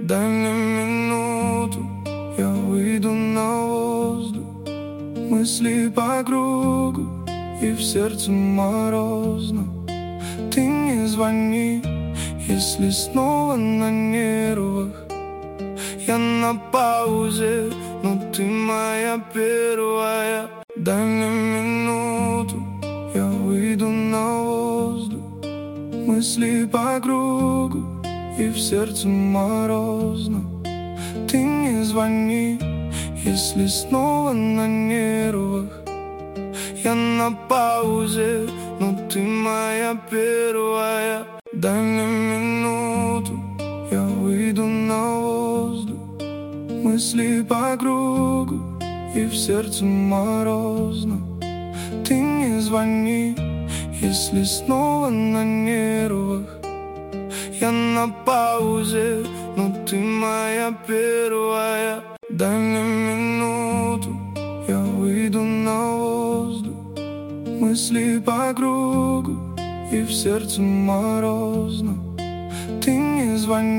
дай мне минуту, я выйду на воздух. Мысли по кругу, и в сердце морозно. Ты не звони, если снова на нервах. Я на паузе, но ты моя первая. Дай мне минуту, я выйду на воздух. Мысли по кругу, и в сердце морозно. Ты не звони, если снова на нервах. Я на паузе, но ты моя первая. Дай мне минуту, я выйду на воздух. Мысли по кругу, и в сердце морозно. Ты не звони, если снова на нервах. Я на паузе, но ты моя первая. Дай мне минуту, я выйду на воздух. Мысли по кругу, и в сердце морозно. Ты не звони.